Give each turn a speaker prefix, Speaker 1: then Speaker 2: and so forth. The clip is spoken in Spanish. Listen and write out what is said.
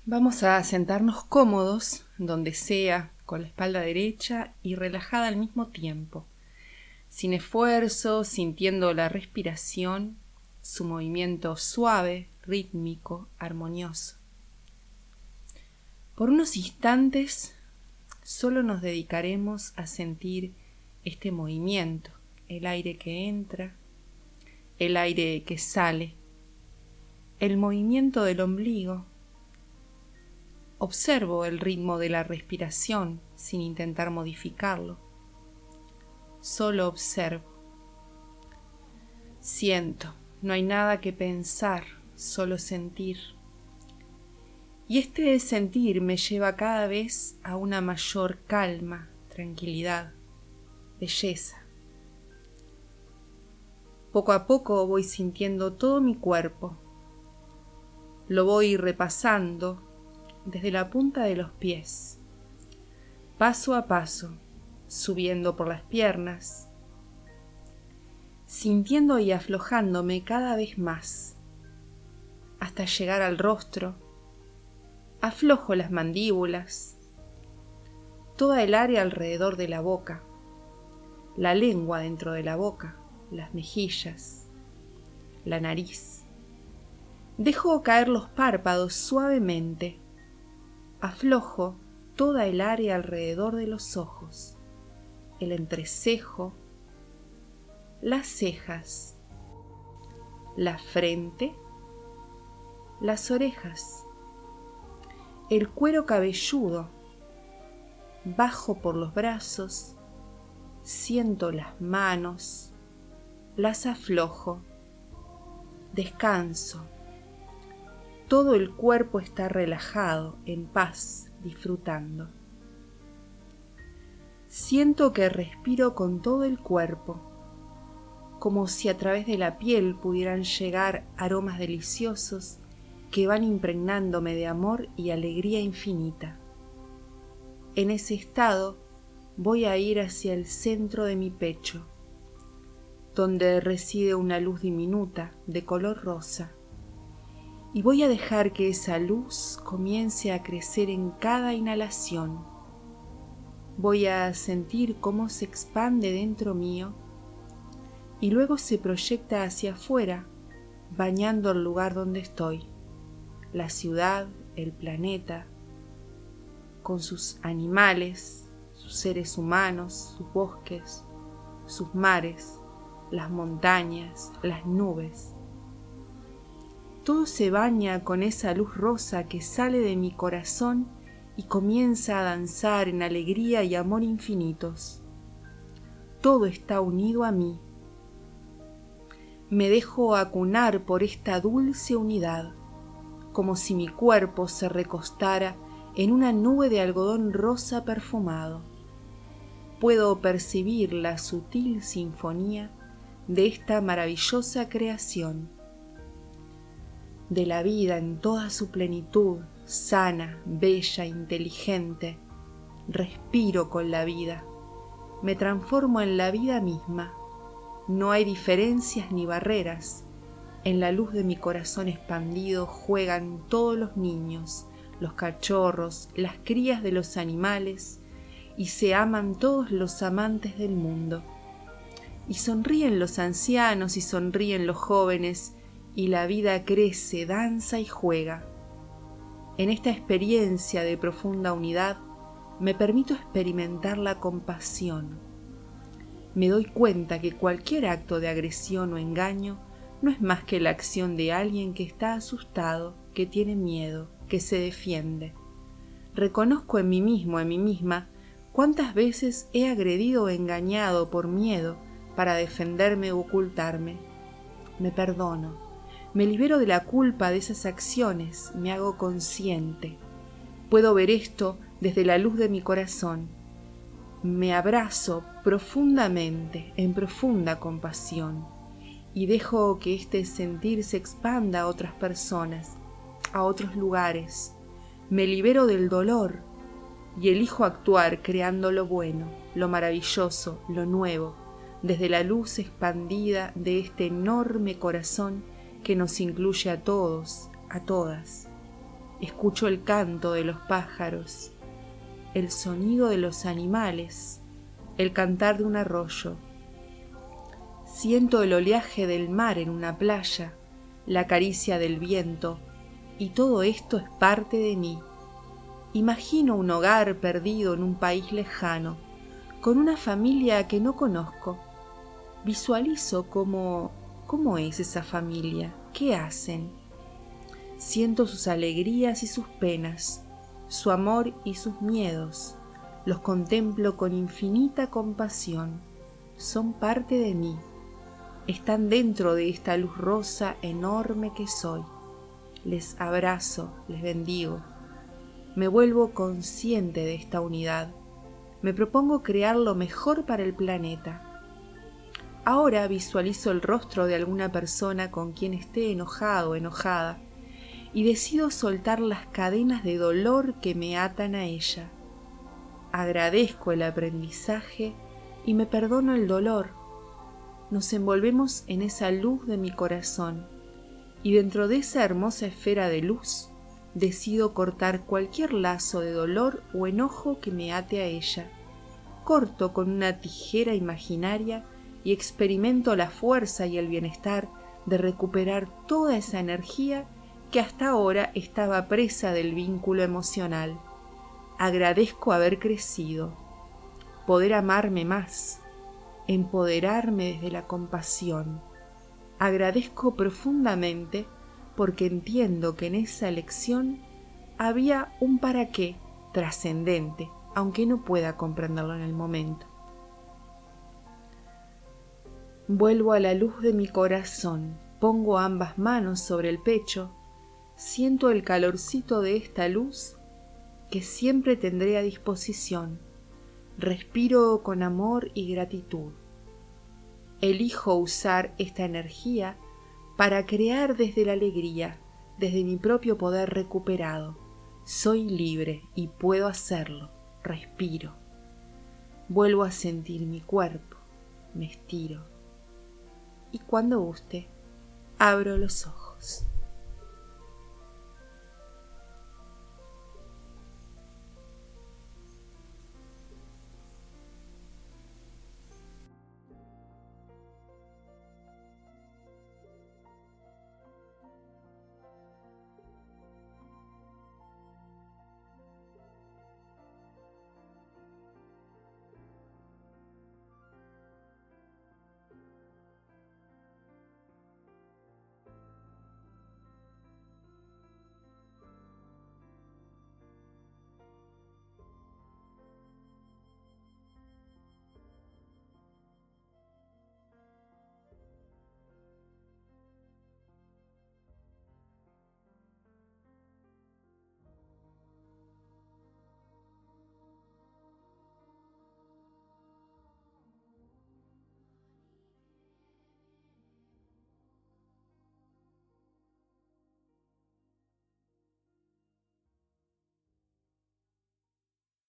Speaker 1: Vamos a sentarnos cómodos, donde sea, con la espalda derecha y relajada al mismo tiempo, sin esfuerzo, sintiendo la respiración, su movimiento suave, rítmico, armonioso. Por unos instantes, solo nos dedicaremos a sentir este movimiento, el aire que entra, el aire que sale, el movimiento del ombligo. Observo el ritmo de la respiración sin intentar modificarlo. Solo observo. Siento, no hay nada que pensar, solo sentir. Y este sentir me lleva cada vez a una mayor calma, tranquilidad, belleza. Poco a poco voy sintiendo todo mi cuerpo. Lo voy repasando desde la punta de los pies, paso a paso, subiendo por las piernas, sintiendo y aflojándome cada vez más, hasta llegar al rostro. Aflojo las mandíbulas, toda el área alrededor de la boca, la lengua dentro de la boca, las mejillas, la nariz. Dejo caer los párpados suavemente. Aflojo toda el área alrededor de los ojos, el entrecejo, las cejas, la frente, las orejas, el cuero cabelludo. Bajo por los brazos, siento las manos, las aflojo, descanso. Todo el cuerpo está relajado, en paz, disfrutando. Siento que respiro con todo el cuerpo, como si a través de la piel pudieran llegar aromas deliciosos que van impregnándome de amor y alegría infinita. En ese estado voy a ir hacia el centro de mi pecho, donde reside una luz diminuta de color rosa. Y voy a dejar que esa luz comience a crecer en cada inhalación. Voy a sentir cómo se expande dentro mío y luego se proyecta hacia afuera, bañando el lugar donde estoy, la ciudad, el planeta, con sus animales, sus seres humanos, sus bosques, sus mares, las montañas, las nubes. Todo se baña con esa luz rosa que sale de mi corazón y comienza a danzar en alegría y amor infinitos. Todo está unido a mí. Me dejo acunar por esta dulce unidad, como si mi cuerpo se recostara en una nube de algodón rosa perfumado. Puedo percibir la sutil sinfonía de esta maravillosa creación, de la vida en toda su plenitud, sana, bella, inteligente. Respiro con la vida, me transformo en la vida misma. No hay diferencias ni barreras. En la luz de mi corazón expandido juegan todos los niños, los cachorros, las crías de los animales, y se aman todos los amantes del mundo. Y sonríen los ancianos y sonríen los jóvenes, y la vida crece, danza y juega. En esta experiencia de profunda unidad me permito experimentar la compasión. Me doy cuenta que cualquier acto de agresión o engaño no es más que la acción de alguien que está asustado, que tiene miedo, que se defiende. Reconozco en mí mismo, en mí misma, cuántas veces he agredido o engañado por miedo para defenderme o ocultarme. Me perdono. Me libero de la culpa de esas acciones, me hago consciente. Puedo ver esto desde la luz de mi corazón. Me abrazo profundamente, en profunda compasión, y dejo que este sentir se expanda a otras personas, a otros lugares. Me libero del dolor y elijo actuar creando lo bueno, lo maravilloso, lo nuevo, desde la luz expandida de este enorme corazón que nos incluye a todos, a todas. Escucho el canto de los pájaros, el sonido de los animales, el cantar de un arroyo. Siento el oleaje del mar en una playa, la caricia del viento, y todo esto es parte de mí. Imagino un hogar perdido en un país lejano, con una familia que no conozco. Visualizo cómo es esa familia, qué hacen. Siento sus alegrías y sus penas, su amor y sus miedos. Los contemplo con infinita compasión. Son parte de mí. Están dentro de esta luz rosa enorme que soy. Les abrazo, les bendigo. Me vuelvo consciente de esta unidad. Me propongo crear lo mejor para el planeta. Ahora visualizo el rostro de alguna persona con quien esté enojado o enojada y decido soltar las cadenas de dolor que me atan a ella. Agradezco el aprendizaje y me perdono el dolor. Nos envolvemos en esa luz de mi corazón y dentro de esa hermosa esfera de luz decido cortar cualquier lazo de dolor o enojo que me ate a ella. Corto con una tijera imaginaria y experimento la fuerza y el bienestar de recuperar toda esa energía que hasta ahora estaba presa del vínculo emocional. Agradezco haber crecido, poder amarme más, empoderarme desde la compasión. Agradezco profundamente porque entiendo que en esa elección había un para qué trascendente, aunque no pueda comprenderlo en el momento. Vuelvo a la luz de mi corazón, pongo ambas manos sobre el pecho, siento el calorcito de esta luz que siempre tendré a disposición. Respiro con amor y gratitud. Elijo usar esta energía para crear desde la alegría, desde mi propio poder recuperado. Soy libre y puedo hacerlo. Respiro. Vuelvo a sentir mi cuerpo. Me estiro. Y cuando guste, abro los ojos.